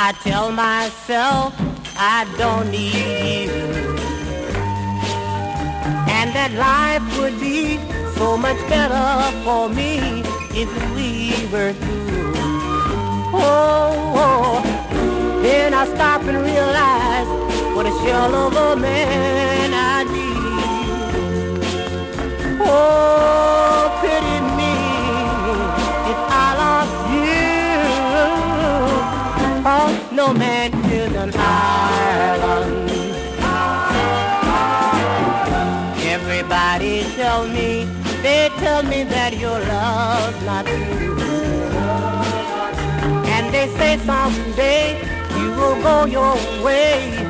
I tell myself I don't need you, and that life would be so much better for me if we were through. Oh, then I stop and realize what a shell of a man I need. Oh, pity me if I lost you. Oh, no man is an island. Everybody tell me, they tell me that your love's not true. And they say someday you will go your way.